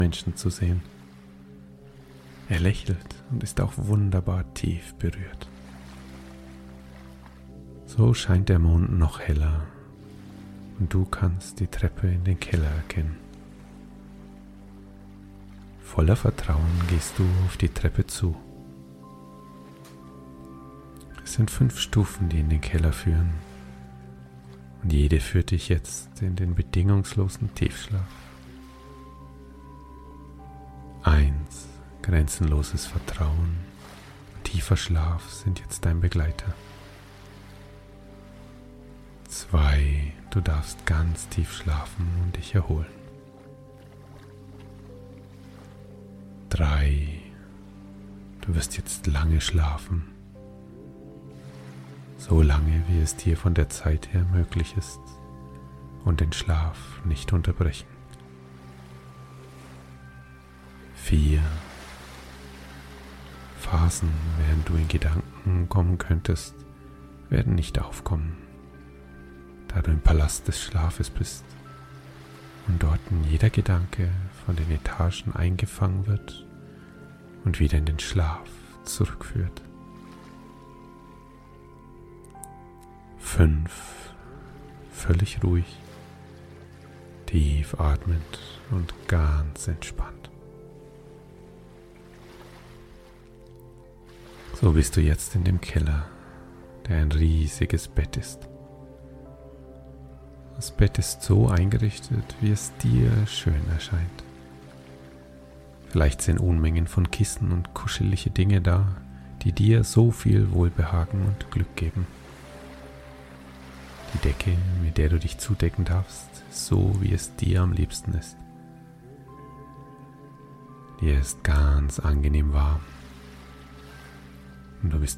Menschen zu sehen. Er lächelt und ist auch wunderbar tief berührt. So scheint der Mond noch heller und du kannst die Treppe in den Keller erkennen. Voller Vertrauen gehst du auf die Treppe zu. Es sind 5 Stufen, die in den Keller führen, und jede führt dich jetzt in den bedingungslosen Tiefschlaf. 1. Grenzenloses Vertrauen und tiefer Schlaf sind jetzt dein Begleiter. 2. Du darfst ganz tief schlafen und dich erholen. 3. Du wirst jetzt lange schlafen. So lange, wie es dir von der Zeit her möglich ist, und den Schlaf nicht unterbrechen. 4. Phasen, während du in Gedanken kommen könntest, werden nicht aufkommen, da du im Palast des Schlafes bist und dort jeder Gedanke von den Etagen eingefangen wird und wieder in den Schlaf zurückführt. 5. Völlig ruhig, tief atmend und ganz entspannt. So bist du jetzt in dem Keller, der ein riesiges Bett ist. Das Bett ist so eingerichtet, wie es dir schön erscheint. Vielleicht sind Unmengen von Kissen und kuschelige Dinge da, die dir so viel Wohlbehagen und Glück geben. Die Decke, mit der du dich zudecken darfst, ist so, wie es dir am liebsten ist. Dir ist ganz angenehm warm und du bist